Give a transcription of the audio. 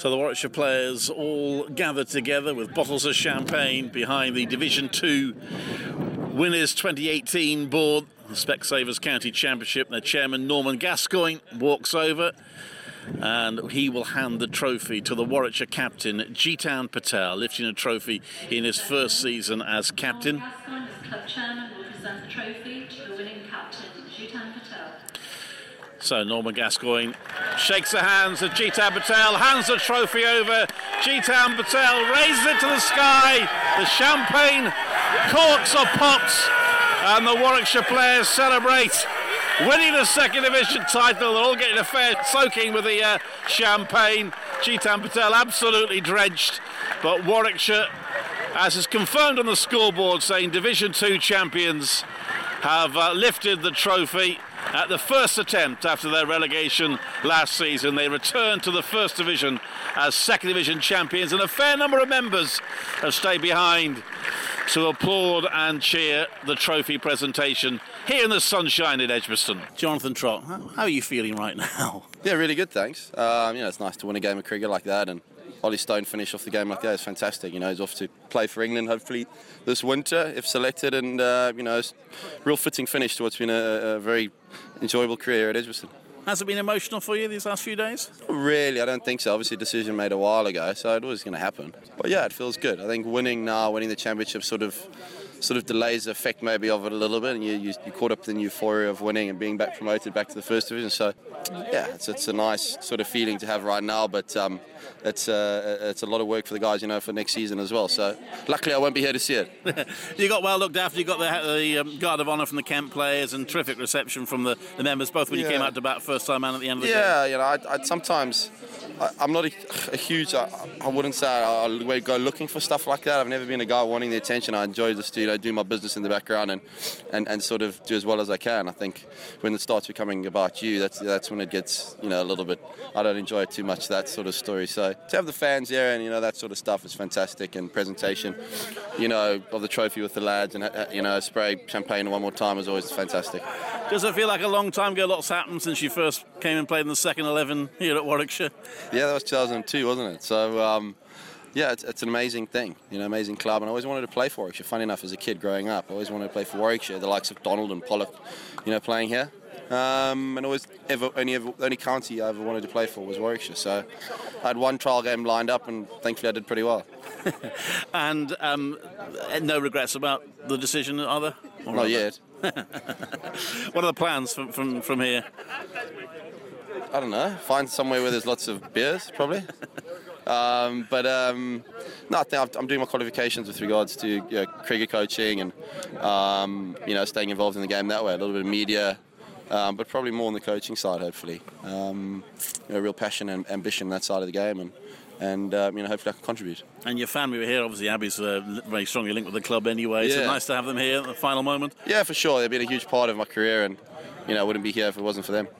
So the Warwickshire players all gathered together with bottles of champagne behind the Division 2 Winners 2018 board, the Specsavers County Championship. Their chairman, Norman Gascoigne, walks over and he will hand the trophy to the Warwickshire captain, Jitan Patel, lifting a trophy in his first season as captain. Norman Gascoigne, as club chairman, will present the trophy to the winning captain, Jitan Patel. So Norman Gascoigne shakes the hands of Jitan Patel, hands the trophy over. Jitan Patel raises it to the sky. The champagne corks are popped, and the Warwickshire players celebrate winning the second division title. They're all getting a fair soaking with the champagne. Jitan Patel absolutely drenched, but Warwickshire, as is confirmed on the scoreboard, saying Division 2 champions, have lifted the trophy. At the first attempt after their relegation last season, they returned to the First Division as Second Division champions, and a fair number of members have stayed behind to applaud and cheer the trophy presentation here in the sunshine in Edgbaston. Jonathan Trott, how are you feeling right now? Yeah, really good, thanks. It's nice to win a game of cricket like that, and Ollie Stone finish off the game like that is fantastic. He's off to play for England hopefully this winter if selected, and real fitting finish to what's been a very enjoyable career at Edgbaston. Has it been emotional for you these last few days? Not really, I don't think so. Obviously a decision made a while ago, so it was going to happen. But yeah, it feels good. I think winning the championship sort of delays the effect maybe of it a little bit, and you caught up in the euphoria of winning and being promoted back to the First Division. So yeah, it's a nice sort of feeling to have right now, but it's a lot of work for the guys, for next season as well. So luckily I won't be here to see it. You got well looked after. You got the Guard of Honour from the Kent players, and terrific reception from the members, both when you came out to bat first time and at the end of the game. Yeah, I sometimes I'm not a huge. I wouldn't say I'll go looking for stuff like that. I've never been a guy wanting the attention. I enjoy just to do my business in the background and sort of do as well as I can. I think when it starts becoming about you, that's when it gets a little bit. I don't enjoy it too much, that sort of story. So to have the fans there and that sort of stuff is fantastic, and presentation of the trophy with the lads and spray champagne one more time is always fantastic. Does it feel like a long time ago? Lots happened since you first came and played in the second 11 here at Warwickshire. Yeah, that was 2002, wasn't it? So it's an amazing thing, amazing club, and I always wanted to play for Warwickshire. Funny enough, as a kid growing up, I always wanted to play for Warwickshire, the likes of Donald and Pollock, playing here. And always only county I ever wanted to play for was Warwickshire. So I had one trial game lined up, and thankfully I did pretty well. And no regrets about the decision, are there? Not yet. What are the plans from here? I don't know. Find somewhere where there's lots of beers, probably. No, I think I'm doing my qualifications with regards to cricket coaching and staying involved in the game that way. A little bit of media, but probably more on the coaching side, hopefully. Real passion and ambition on that side of the game, and hopefully I can contribute. And your family were here. Obviously, Abby's very strongly linked with the club anyway. Yeah. So nice to have them here at the final moment. Yeah, for sure. They've been a huge part of my career, and I wouldn't be here if it wasn't for them.